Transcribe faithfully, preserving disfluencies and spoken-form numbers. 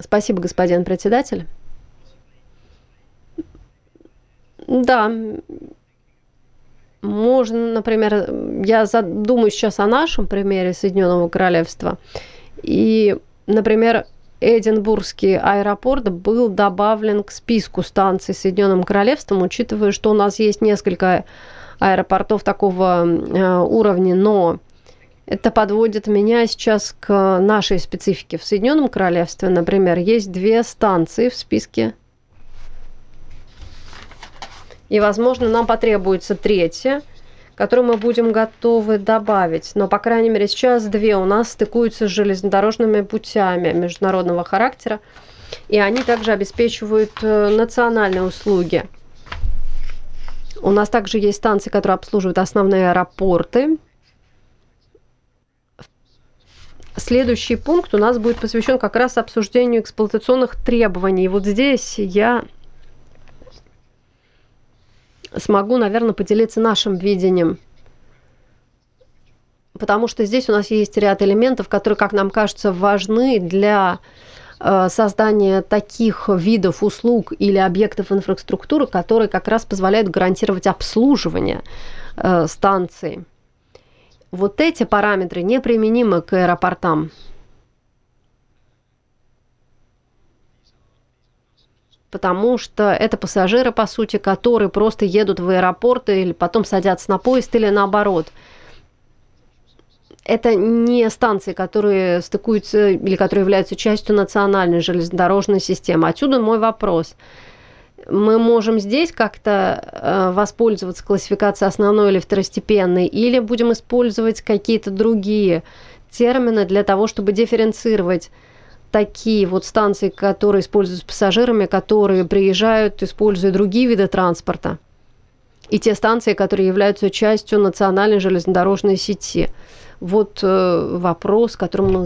Спасибо, господин председатель. Да, можно, например, я за думаю сейчас о нашем примере Соединенного Королевства. И, например, Эдинбургский аэропорт был добавлен к списку станций Соединенным Королевством, учитывая, что у нас есть несколько аэропортов такого э, уровня, но это подводит меня сейчас к нашей специфике. В Соединенном Королевстве, например, есть две станции в списке, и, возможно, нам потребуется третья, которую мы будем готовы добавить. Но, по крайней мере, сейчас две у нас стыкуются с железнодорожными путями международного характера, и они также обеспечивают э, национальные услуги. У нас также есть станции, которые обслуживают основные аэропорты. Следующий пункт у нас будет посвящен как раз обсуждению эксплуатационных требований. И вот здесь я смогу, наверное, поделиться нашим видением. Потому что здесь у нас есть ряд элементов, которые, как нам кажется, важны для э, создания таких видов услуг или объектов инфраструктуры, которые как раз позволяют гарантировать обслуживание э, станций. Вот эти параметры неприменимы к аэропортам. Потому что это пассажиры, по сути, которые просто едут в аэропорты или потом садятся на поезд или наоборот. Это не станции, которые стыкуются или которые являются частью национальной железнодорожной системы. Отсюда мой вопрос. Мы можем здесь как-то э, воспользоваться классификацией основной или второстепенной, или будем использовать какие-то другие термины для того, чтобы дифференцировать такие вот станции, которые используются пассажирами, которые приезжают, используя другие виды транспорта, и те станции, которые являются частью национальной железнодорожной сети. Вот э, вопрос, которым мы